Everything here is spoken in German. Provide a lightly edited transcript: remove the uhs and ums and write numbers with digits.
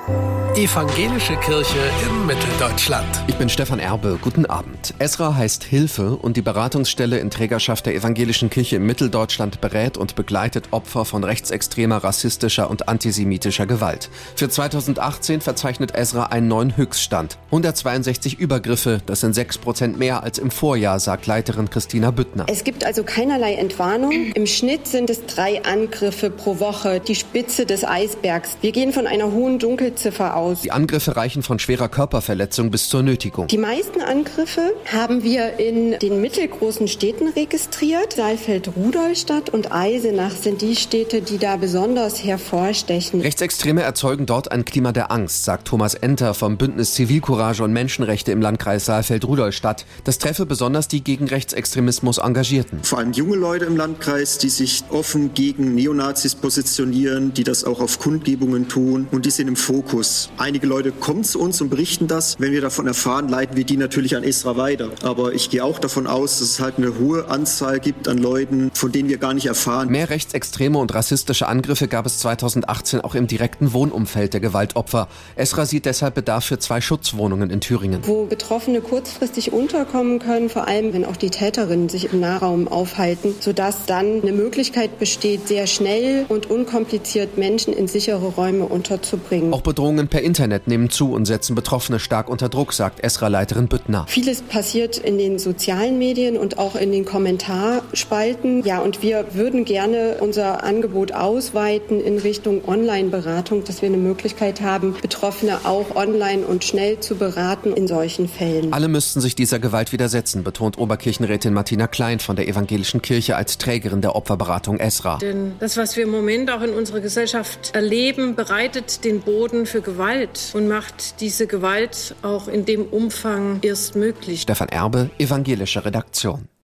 Evangelische Kirche in Mitteldeutschland. Ich bin Stefan Erbe. Guten Abend. Esra heißt Hilfe und die Beratungsstelle in Trägerschaft der Evangelischen Kirche in Mitteldeutschland berät und begleitet Opfer von rechtsextremer, rassistischer und antisemitischer Gewalt. Für 2018 verzeichnet Esra einen neuen Höchststand. 162 Übergriffe, das sind 6% mehr als im Vorjahr, sagt Leiterin Christina Büttner. Es gibt also keinerlei Entwarnung. Im Schnitt sind es 3 Angriffe pro Woche, die Spitze des Eisbergs. Wir gehen von einer hohen Dunkelziffer aus. Die Angriffe reichen von schwerer Körperverletzung bis zur Nötigung. Die meisten Angriffe haben wir in den mittelgroßen Städten registriert. Saalfeld-Rudolstadt und Eisenach sind die Städte, die da besonders hervorstechen. Rechtsextreme erzeugen dort ein Klima der Angst, sagt Thomas Enter vom Bündnis Zivilcourage und Menschenrechte im Landkreis Saalfeld-Rudolstadt. Das treffe besonders die gegen Rechtsextremismus Engagierten. Vor allem junge Leute im Landkreis, die sich offen gegen Neonazis positionieren, die das auch auf Kundgebungen tun und die sind im Fokus. Einige Leute kommen zu uns und berichten das. Wenn wir davon erfahren, leiten wir die natürlich an Esra weiter. Aber ich gehe auch davon aus, dass es halt eine hohe Anzahl gibt an Leuten, von denen wir gar nicht erfahren. Mehr rechtsextreme und rassistische Angriffe gab es 2018 auch im direkten Wohnumfeld der Gewaltopfer. Esra sieht deshalb Bedarf für 2 Schutzwohnungen in Thüringen. Wo Betroffene kurzfristig unterkommen können, vor allem wenn auch die Täterinnen sich im Nahraum aufhalten, sodass dann eine Möglichkeit besteht, sehr schnell und unkompliziert Menschen in sichere Räume unterzubringen. Auch Bedrohungen per Internet nehmen zu und setzen Betroffene stark unter Druck, sagt Esra-Leiterin Büttner. Vieles passiert in den sozialen Medien und auch in den Kommentarspalten. Ja, und wir würden gerne unser Angebot ausweiten in Richtung Online-Beratung, dass wir eine Möglichkeit haben, Betroffene auch online und schnell zu beraten in solchen Fällen. Alle müssten sich dieser Gewalt widersetzen, betont Oberkirchenrätin Martina Klein von der Evangelischen Kirche als Trägerin der Opferberatung Esra. Denn das, was wir im Moment auch in unserer Gesellschaft erleben, bereitet den Boden für Gewalt und macht diese Gewalt auch in dem Umfang erst möglich. Stefan Erbe, Evangelische Redaktion.